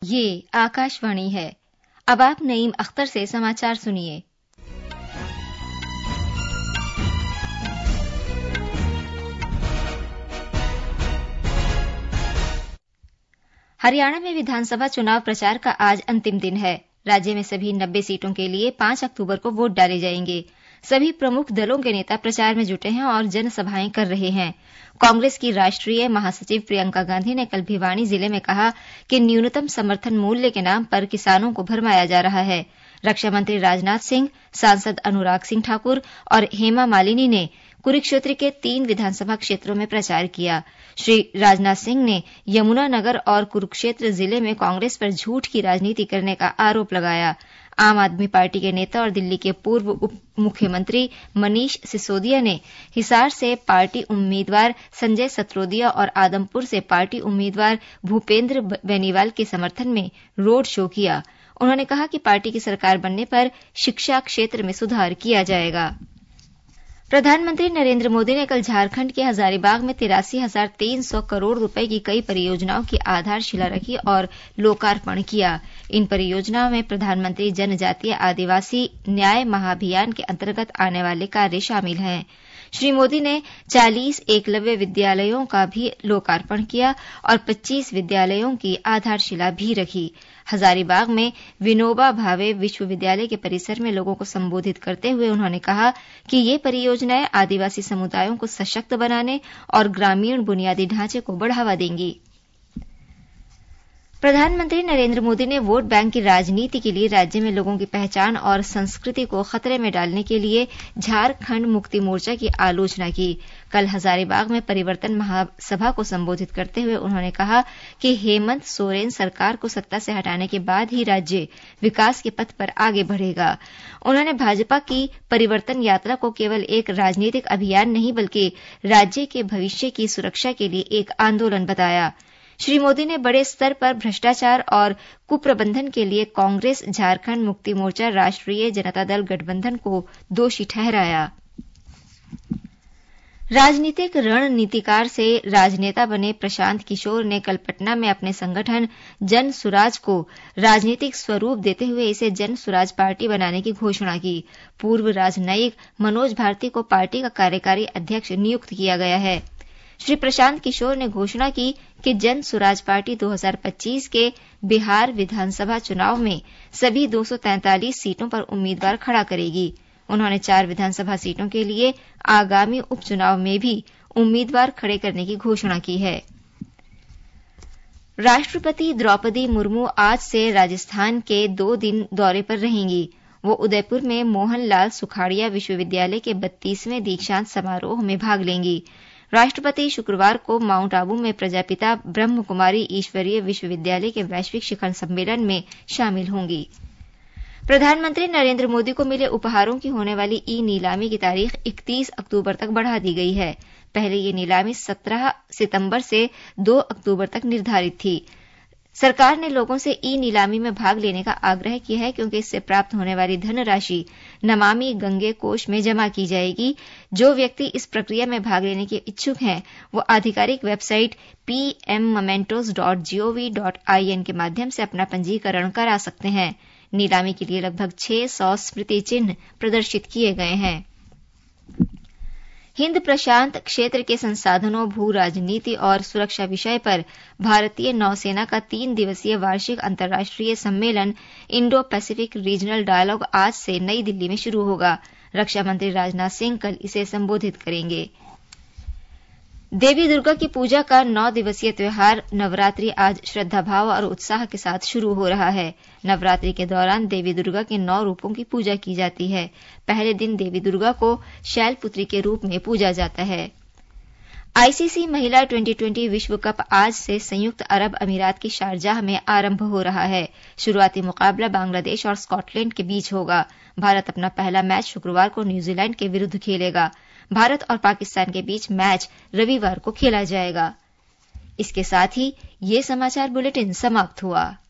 ये आकाशवाणी है। अब आप नईम अख्तर से समाचार सुनिए। हरियाणा में विधानसभा चुनाव प्रचार का आज अंतिम दिन है। राज्य में सभी 90 सीटों के लिए 5 अक्टूबर को वोट डाले जाएंगे। सभी प्रमुख दलों के नेता प्रचार में जुटे हैं और जनसभाएं कर रहे हैं। कांग्रेस की राष्ट्रीय महासचिव प्रियंका गांधी ने कल भिवानी जिले में कहा कि न्यूनतम समर्थन मूल्य के नाम पर किसानों को भरमाया जा रहा है। रक्षा मंत्री राजनाथ सिंह, सांसद अनुराग सिंह ठाकुर और हेमा मालिनी ने कुरुक्षेत्र के 3 विधानसभा क्षेत्रों में प्रचार किया। श्री राजनाथ सिंह ने यमुनानगर और कुरुक्षेत्र जिले में कांग्रेस पर झूठ की राजनीति करने का आरोप लगाया। आम आदमी पार्टी के नेता और दिल्ली के पूर्व उप मुख्यमंत्री मनीष सिसोदिया ने हिसार से पार्टी उम्मीदवार संजय सत्रोदिया और आदमपुर से पार्टी उम्मीदवार भूपेंद्र बेनीवाल के समर्थन में रोड शो किया। उन्होंने कहा कि पार्टी की सरकार बनने पर शिक्षा क्षेत्र में सुधार किया जाएगा। प्रधानमंत्री नरेंद्र मोदी ने कल झारखंड के हजारीबाग में 83,300 करोड़ रुपए की कई परियोजनाओं की आधारशिला रखी और लोकार्पण किया। इन परियोजनाओं में प्रधानमंत्री जनजातीय आदिवासी न्याय महाअभियान के अंतर्गत आने वाले कार्य शामिल हैं। श्री मोदी ने 40 एकलव्य विद्यालयों का भी लोकार्पण किया और 25 विद्यालयों की आधारशिला भी रखी। हजारीबाग में विनोबा भावे विश्वविद्यालय के परिसर में लोगों को संबोधित करते हुए उन्होंने कहा कि ये परियोजनाएं आदिवासी समुदायों को सशक्त बनाने और ग्रामीण बुनियादी ढांचे को बढ़ावा देंगी। प्रधानमंत्री नरेंद्र मोदी ने वोट बैंक की राजनीति के लिए राज्य में लोगों की पहचान और संस्कृति को खतरे में डालने के लिए झारखंड मुक्ति मोर्चा की आलोचना की। कल हजारीबाग में परिवर्तन महासभा को संबोधित करते हुए उन्होंने कहा कि हेमंत सोरेन सरकार को सत्ता से हटाने के बाद ही राज्य विकास के पथ पर आगे बढ़ेगा। उन्होंने भाजपा की परिवर्तन यात्रा को केवल एक राजनीतिक अभियान नहीं बल्कि राज्य के भविष्य की सुरक्षा के लिए एक आंदोलन बताया। श्री मोदी ने बड़े स्तर पर भ्रष्टाचार और कुप्रबंधन के लिए कांग्रेस, झारखंड मुक्ति मोर्चा, राष्ट्रीय जनता दल गठबंधन को दोषी ठहराया। राजनीतिक रणनीतिकार से राजनेता बने प्रशांत किशोर ने कल पटना में अपने संगठन जन सुराज को राजनीतिक स्वरूप देते हुए इसे जन सुराज पार्टी बनाने की घोषणा की। पूर्व राजनयिक मनोज भारती को पार्टी का कार्यकारी अध्यक्ष नियुक्त किया गया है। श्री प्रशांत किशोर ने घोषणा की कि जन सुराज पार्टी 2025 के बिहार विधानसभा चुनाव में सभी 243 सीटों पर उम्मीदवार खड़ा करेगी। उन्होंने 4 विधानसभा सीटों के लिए आगामी उपचुनाव में भी उम्मीदवार खड़े करने की घोषणा की है। राष्ट्रपति द्रौपदी मुर्मू आज से राजस्थान के 2 दिन दौरे पर रहेंगी। वो उदयपुर में मोहनलाल सुखाड़िया विश्वविद्यालय के 32वें दीक्षांत समारोह में भाग लेंगी। राष्ट्रपति शुक्रवार को माउंट आबू में प्रजापिता ब्रह्म कुमारी ईश्वरीय विश्वविद्यालय के वैश्विक शिखर सम्मेलन में शामिल होंगी। प्रधानमंत्री नरेंद्र मोदी को मिले उपहारों की होने वाली ई-नीलामी की तारीख 31 अक्टूबर तक बढ़ा दी गई है। पहले ये नीलामी 17 सितंबर से 2 अक्टूबर तक निर्धारित थी। सरकार ने लोगों से ई-नीलामी में भाग लेने का आग्रह किया है क्योंकि इससे प्राप्त होने वाली धनराशि नमामि गंगे कोष में जमा की जाएगी। जो व्यक्ति इस प्रक्रिया में भाग लेने के इच्छुक हैं वो आधिकारिक वेबसाइट pmmementos.gov.in के माध्यम से अपना पंजीकरण करा सकते हैं। नीलामी के लिए लगभग 600 स्मृति चिन्ह प्रदर्शित किए गए हैं। हिंद प्रशांत क्षेत्र के संसाधनों, भू राजनीति और सुरक्षा विषय पर भारतीय नौसेना का 3 दिवसीय वार्षिक अंतर्राष्ट्रीय सम्मेलन इंडो पैसिफिक रीजनल डायलॉग आज से नई दिल्ली में शुरू होगा। रक्षा मंत्री राजनाथ सिंह कल इसे संबोधित करेंगे। देवी दुर्गा की पूजा का 9 दिवसीय त्योहार नवरात्रि आज श्रद्धाभाव और उत्साह के साथ शुरू हो रहा है। नवरात्रि के दौरान देवी दुर्गा के 9 रूपों की पूजा की जाती है। पहले दिन देवी दुर्गा को शैलपुत्री के रूप में पूजा जाता है। आईसीसी महिला 2020 विश्व कप आज से संयुक्त अरब अमीरात की शारजाह में आरंभ हो रहा है। शुरुआती मुकाबला बांग्लादेश और स्कॉटलैंड के बीच होगा। भारत अपना पहला मैच शुक्रवार को न्यूजीलैंड के विरुद्ध खेलेगा। भारत और पाकिस्तान के बीच मैच रविवार को खेला जाएगा। इसके साथ ही ये समाचार बुलेटिन समाप्त हुआ।